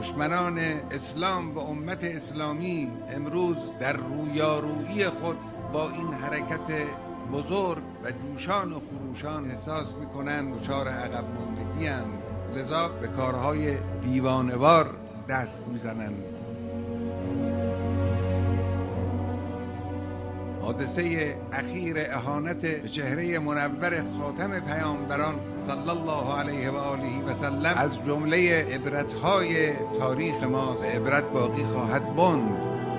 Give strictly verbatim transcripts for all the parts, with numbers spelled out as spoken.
دشمنان اسلام و امت اسلامی امروز در رویارویی خود با این حرکت بزرگ و جوشان و خروشان احساس میکنند دچار عقب ماندگی اند، لذا به کارهای دیوانه‌وار دست میزنند. حادثه اخیر اهانت به چهره منور خاتم پیامبران صلی الله علیه و آله و سلم از جمله عبرت‌های تاریخ ماست و عبرت باقی خواهد ماند.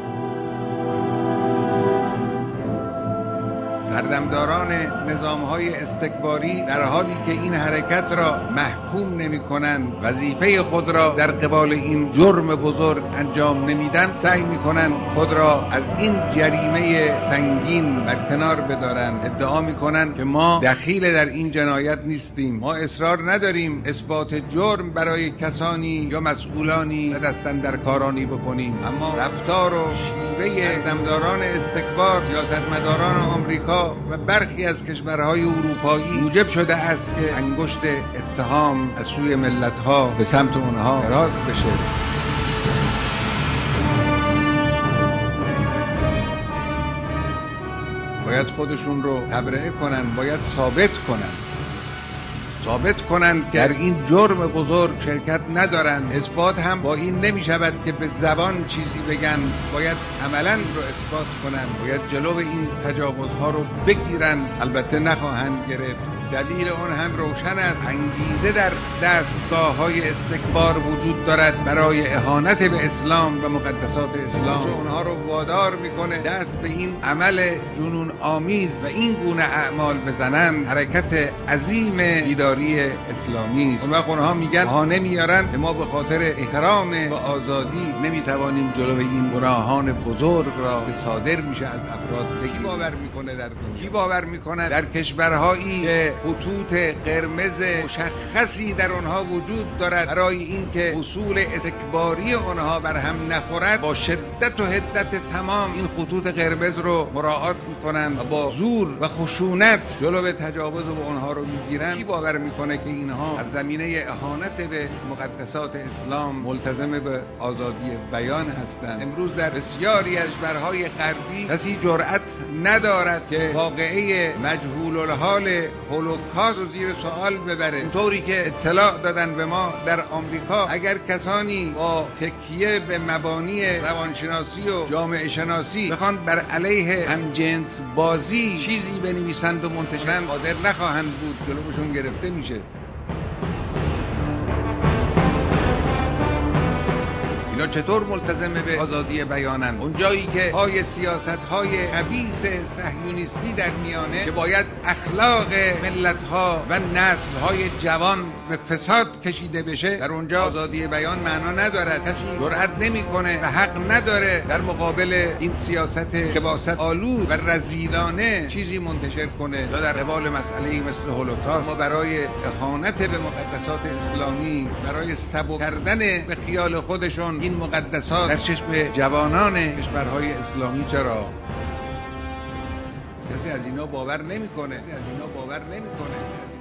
سردمداران نظام‌های استکباری در حالی که این حرکت را محکوم نمی‌کنند، وظیفه خود را در قبال این جرم بزرگ انجام نمیدن، سعی می‌کنند خود را از این جریمه سنگین برکنار بدارند. ادعا می‌کنند که ما دخیل در این جنایت نیستیم، ما اصرار نداریم اثبات جرم برای کسانی یا مسئولانی و دست‌اندرکارانی بکنیم، اما رفتار و شیوه سردمداران استکبار، سیاستمداران آمریکا و برخی از کشورهای اروپایی موجب شده است که انگشت اتهام از سوی ملت‌ها به سمت اونها دراز بشه. باید خودشون رو تبرئه کنن، باید ثابت کنن ثابت کنند که در این جرم بزرگ شرکت ندارند. اثبات هم با این نمی شود که به زبان چیزی بگن، باید عملاً رو اثبات کنند، باید جلو این تجاوزها رو بگیرن. البته نخواهند گرفت. دلیل اون هم روشن است. انگیزه در دستگاه های استکبار وجود دارد برای اهانت به اسلام و مقدسات اسلام، چون اونها رو وادار میکنه دست به این عمل جنون آمیز و این گونه اعمال بزنن. حرکت عظیم بیداری اسلامی است. اون وقت اونها میگن بهانه میارن که ما به خاطر احترام و آزادی نمیتوانیم جلو این گناهان بزرگ را که صادر میشه از افراد بگیریم. کی باور میکنه در دنیا؟ کی باور میکنه در کشورهایی که خطوط قرمز مشخصی در آنها وجود دارد برای اینکه اصول استکباری آنها بر هم نخورد، با شدت و حدت تمام این خطوط قرمز رو مراعات میکنند و با زور و خشونت جلو تجاوز به آنها رو میگیرند؟ کی باور میکنه که اینها در زمینه اهانت به مقدسات اسلام ملتزم به آزادی بیان هستند؟ امروز در بسیاری از کشورهای غربی کسی جرأت ندارد که واقعه مجهول الحال هولوکاست رو زیر سوال ببره. اونطوری که اطلاع دادن به ما در آمریکا، اگر کسانی با تکیه به مبانی روانشناسی و جامعه شناسی بخوان بر علیه همجنس بازی چیزی بنویسند و منتشرن، قادر نخواهند بود، جلوشون گرفته میشه. اینا چطور ملتزم به آزادی بیانند؟ اونجایی که پای سیاست‌های خبیث صهیونیستی در میانه که باید اخلاق ملت‌ها و نسل‌های جوان به فساد کشیده بشه، در اونجا آزادی بیان معنا ندارد. کسی جرأت نمیکنه و حق نداره در مقابل این سیاست خباثت آلود و رذیلانه چیزی منتشر کنه. یا در قبال مسئله مثل هولوکاست، ما برای اهانت به مقدسات اسلامی، برای سبک کردن به خیال خودشون این مقدسات در چشم جوانان کشورهای اسلامی، چرا کسی از اینا باور نمیکنه؟ کسی از اینا باور نمیکنه.